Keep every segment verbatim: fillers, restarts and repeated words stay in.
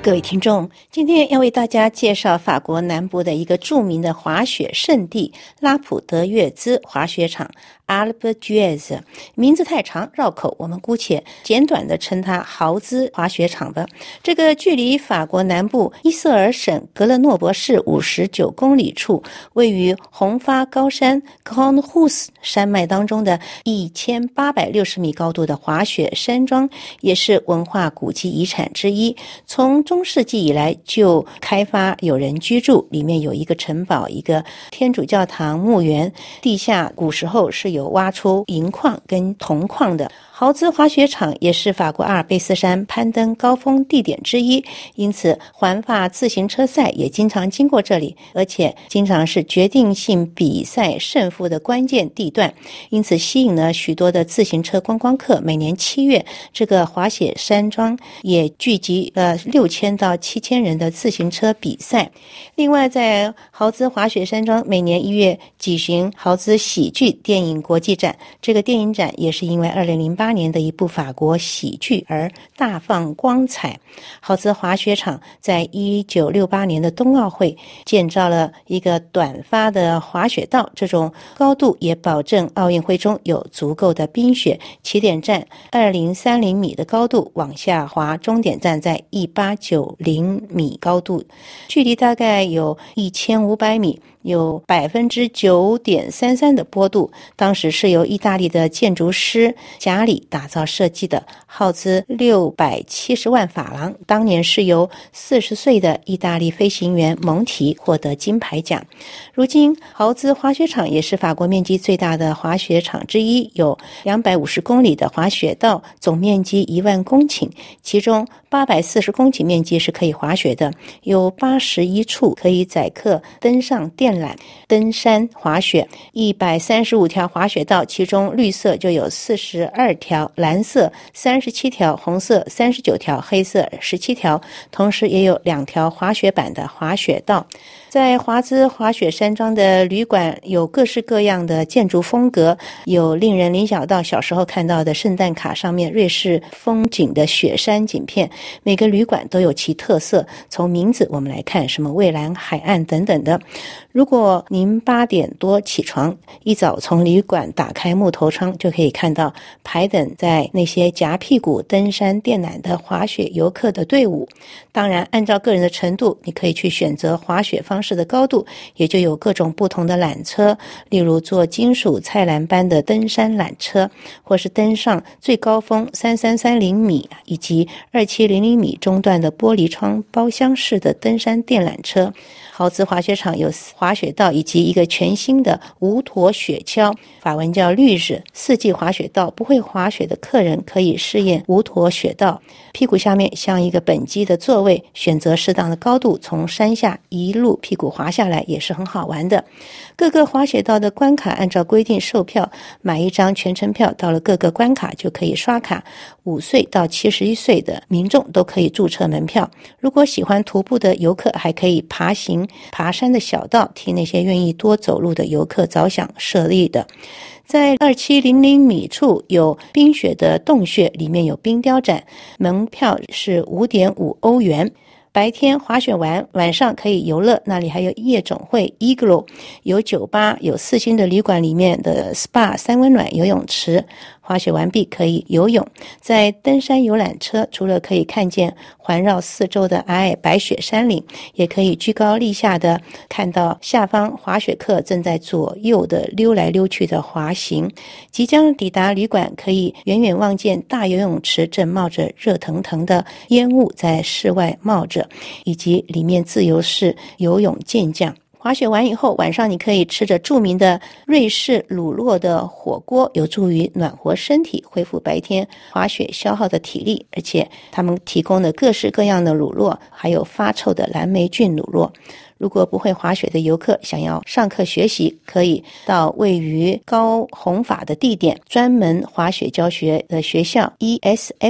各位听众，今天要为大家介绍法国南部的一个著名的滑雪胜地拉普德约兹滑雪场 Alpe d'Huez， 名字太长绕口，我们姑且简短的称它豪兹滑雪场吧。这个距离法国南部伊瑟尔省格勒诺伯市五十九公里处，位于红发高山 Grand Rousse 山脉当中的一千八百六十米高度的滑雪山庄，也是文化古迹遗产之一。从中世纪以来就开发有人居住，里面有一个城堡，一个天主教堂墓园，地下古时候是有挖出银矿跟铜矿的。豪兹滑雪场也是法国阿尔卑斯山攀登高峰地点之一，因此环法自行车赛也经常经过这里，而且经常是决定性比赛胜负的关键地段，因此吸引了许多的自行车观光客。每年七月，这个滑雪山庄也聚集了六千到七千人的自行车比赛。另外，在豪兹滑雪山庄每年一月举行豪兹喜剧电影国际展，这个电影展也是因为二零零八年的一部法国喜剧而大放光彩。豪兹滑雪场在一九六八年的冬奥会建造了一个短发的滑雪道，这种高度也保证奥运会中有足够的冰雪。起点站二零三零米的高度往下滑，终点站在一八九零米高度，距离大概有一千五百米，有 百分之九点三三 的坡度。当时是由意大利的建筑师贾里打造设计的，耗资六百七十万法郎。当年是由四十岁的意大利飞行员蒙提获得金牌奖。如今豪兹滑雪场也是法国面积最大的滑雪场之一，有两百五十公里的滑雪道，总面积一万公顷，其中八百四十公顷面积是可以滑雪的，有八十一处可以载客登上电缆登山滑雪，一百三十五条滑雪道，其中绿色就有四十二条，蓝色三十七条，红色三十九条，黑色十七条，同时也有两条滑雪板的滑雪道。在华兹滑雪山庄的旅馆有各式各样的建筑风格，有令人联想到小时候看到的圣诞卡上面瑞士风景的雪山景片，每个旅馆都有其特色，从名字我们来看，什么蔚蓝海岸等等的。如果您八点多起床，一早从旅馆打开木头窗，就可以看到排等在那些夹屁股登山电缆的滑雪游客的队伍。当然按照个人的程度，你可以去选择滑雪方式的高度，也就有各种不同的缆车，例如坐金属菜篮般的登山缆车，或是登上最高峰三三三零米以及二七零零米中段的玻璃窗包厢式的登山电缆车。豪兹滑雪场有滑雪道以及一个全新的无驼雪橇，法文叫绿日，四季滑雪道，不会滑雪的客人可以试验无驼雪道，屁股下面像一个本机的座位，选择适当的高度，从山下一路屁股滑下来也是很好玩的。各个滑雪道的关卡按照规定售票，买一张全程票，到了各个关卡就可以刷卡，五岁到七十一岁的民众都可以注册门票。如果喜欢徒步的游客，还可以爬行爬山的小道，替那些愿意多走路的游客着想设立的。在二七零零米处有冰雪的洞穴，里面有冰雕展，门票是 五点五欧元。白天滑雪完，晚上可以游乐，那里还有夜总会 Igloo， 有酒吧，有四星的旅馆里面的 S P A 三温暖游泳池。滑雪完毕可以游泳。在登山游览车，除了可以看见环绕四周的皑皑白雪山岭，也可以居高临下的看到下方滑雪客正在左右的溜来溜去的滑行。即将抵达旅馆，可以远远望见大游泳池正冒着热腾腾的烟雾在室外冒着，以及里面自由式游泳健将。滑雪完以后，晚上你可以吃着著名的瑞士乳酪的火锅，有助于暖和身体，恢复白天滑雪消耗的体力。而且他们提供的各式各样的乳酪，还有发臭的蓝莓菌乳酪。如果不会滑雪的游客想要上课学习，可以到位于高弘法的地点专门滑雪教学的学校 E S F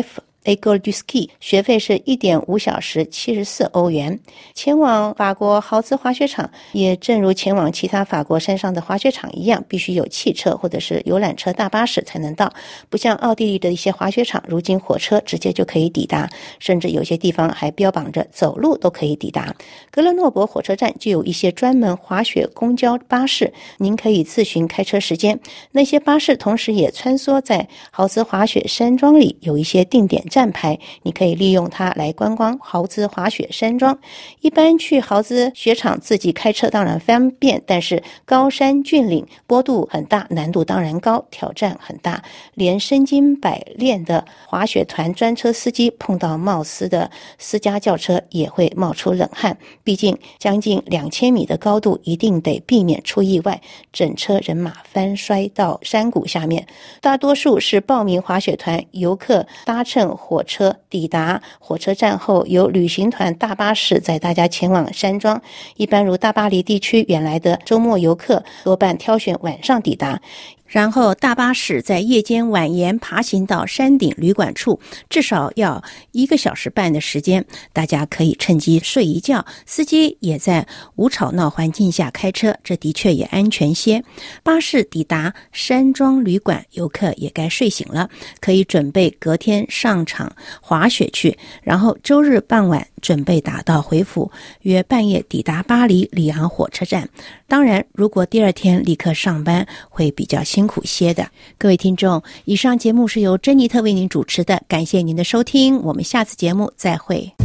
École du Ski， 学费是 一点五小时七十四欧元。前往法国豪兹滑雪场也正如前往其他法国山上的滑雪场一样，必须有汽车或者是游览车大巴士才能到，不像奥地利的一些滑雪场，如今火车直接就可以抵达，甚至有些地方还标榜着走路都可以抵达。格勒诺伯火车站就有一些专门滑雪公交巴士，您可以自询开车时间。那些巴士同时也穿梭在豪兹滑雪山庄里，有一些定点站牌，你可以利用它来观光豪兹滑雪山庄。一般去豪兹雪场自己开车当然方便，但是高山峻岭，坡度很大，难度当然高，挑战很大，连身经百炼的滑雪团专车司机碰到冒失的私家轿车也会冒出冷汗，毕竟将近两千米的高度，一定得避免出意外，整车人马翻摔到山谷下面。大多数是报名滑雪团游客搭乘火车抵达火车站后，由旅行团大巴士载大家前往山庄。一般如大巴黎地区原来的周末游客多半挑选晚上抵达，然后大巴士在夜间蜿蜒爬行到山顶旅馆处，至少要一个小时半的时间，大家可以趁机睡一觉，司机也在无吵闹环境下开车，这的确也安全些。巴士抵达山庄旅馆，游客也该睡醒了，可以准备隔天上场滑雪去，然后周日傍晚准备打道回府，约半夜抵达巴黎里昂火车站。当然，如果第二天立刻上班，会比较辛苦些的。各位听众，以上节目是由珍妮特为您主持的，感谢您的收听，我们下次节目再会。